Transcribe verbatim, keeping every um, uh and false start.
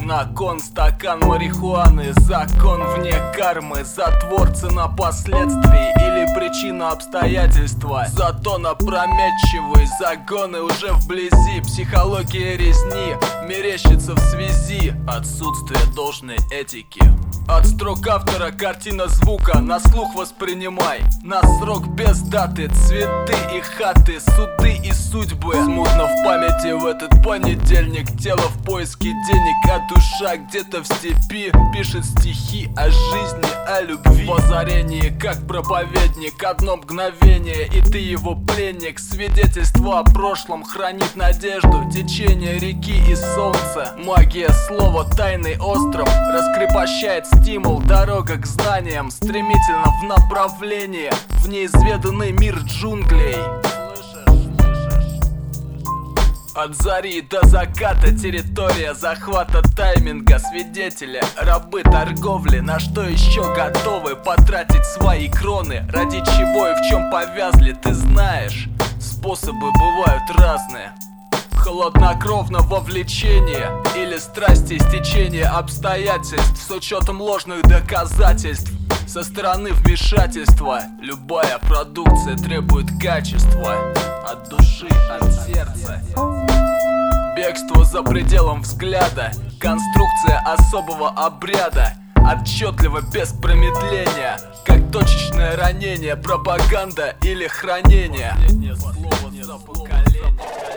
на кон стакан марихуаны. Закон вне кармы, затвор, цена последствий или причина обстоятельства. Затон опрометчивый, загоны уже вблизи. Психология резни мерещится в связи отсутствие должной этики. От строк автора картина звука на слух воспринимай. На срок без даты, цветы и хаты, суды и судьбы. Смутно в памяти в этот понедельник. Тело в поиске денег, а душа где-то в степи пишет стихи о жизни, о любви. В озарении, как проповедник, одно мгновение, и ты его пленник. Свидетельство о прошлом хранит надежду, течение реки и солнца. Магия слова, тайный остров раскрепощает стимул. Дорога к знаниям стремительно в направлении в неизведанный мир джунглей. От зари до заката территория захвата тайминга. Свидетели, рабы торговли, на что еще готовы потратить свои кроны? Ради чего и в чем повязли, ты знаешь. Способы бывают разные. Хладнокровно вовлечение или страсти стечение обстоятельств с учетом ложных доказательств. Со стороны вмешательства любая продукция требует качества. От души, от сердца. Бегство за пределом взгляда, конструкция особого обряда. Отчетливо, без промедления, как точечное ранение, пропаганда или хранение. Слово за поколение.